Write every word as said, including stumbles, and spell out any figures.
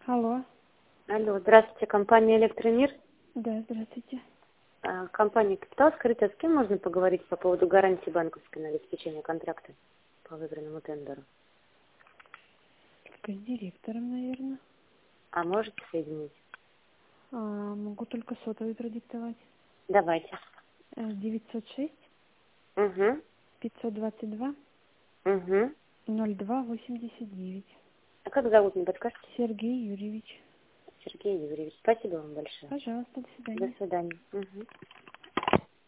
Алло. Алло, здравствуйте, компания «Электромир». Да, здравствуйте. А, Компания «Капитал» скрыта. С кем можно поговорить по поводу гарантии банковской на обеспечение контракта по выбранному тендеру? Только с директором, наверное. А можете соединить? А, могу только сотовый продиктовать. Давайте. Э, девятьсот шесть Угу, пятьсот двадцать два угу. ноль два восемьдесят девять. А как зовут, не подскажете? Сергей Юрьевич. Сергей Юрьевич. Спасибо вам большое. Пожалуйста, до До свидания. свидания. Угу.